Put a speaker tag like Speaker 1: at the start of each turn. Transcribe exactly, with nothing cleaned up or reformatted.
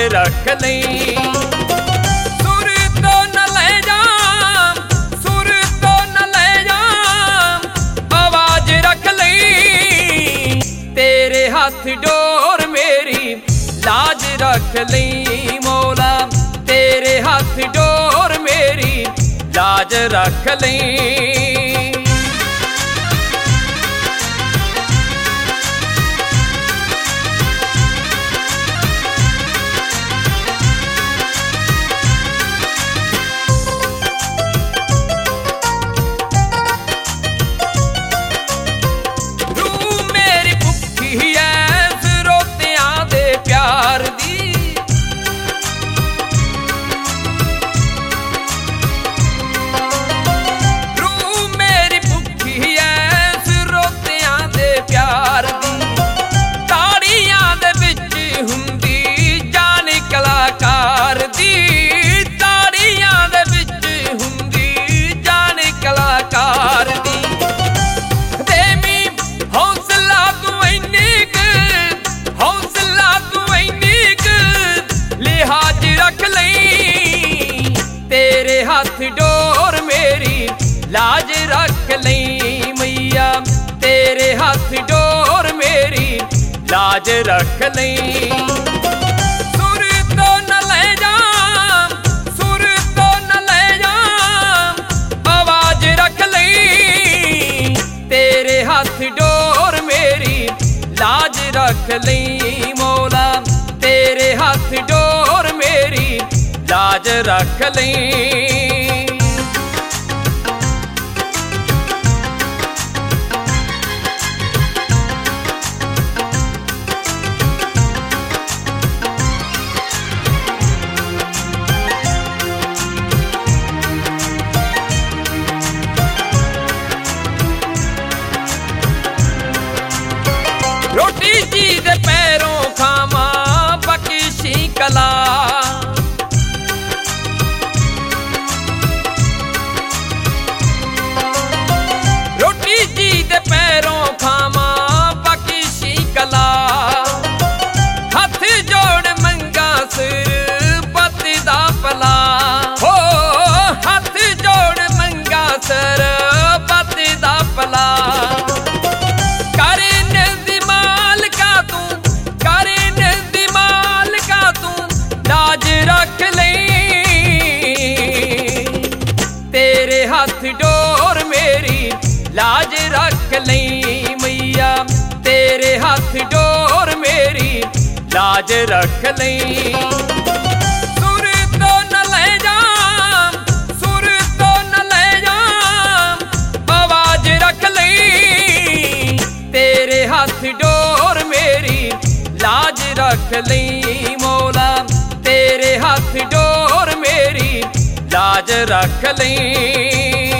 Speaker 1: रख लई। सुर तो न ले जाम, सुर तो न ले जाम, आवाज रख लई। तेरे हाथ डोर मेरी लाज रख लई मौला, तेरे हाथ डोर मेरी लाज रख लई। हाथ डोर मेरी लाज रख लई मैया, तेरे हाथ डोर मेरी लाज रख लई। सुर तो न ले जाम, सुर तो न ले जाम, आवाज रख लई। तेरे हाथ डोर मेरी लाज रख लई मौला, तेरे हाथ डोर मेरी लाज रख लई। रोटी जी दे पैरों खामा बख्शी कला, रोटी जी दे पैरों खामा बख्शी कला। हथ जोड़ मंगा सिर पति दा भला, हो हथ जोड़ मंगा सिर पति दा भला। रख लई तेरे हाथ डोर मेरी लाज रख लई मैया, तेरे हाथ डोर मेरी लाज रख लई। सुर तो न ले जाम, सुर तो न ले जाम, आवाज रख लई। तेरे हाथ डोर मेरी लाज रख लई मौला, तेरे हाथ डोर मेरी लाज रख लई।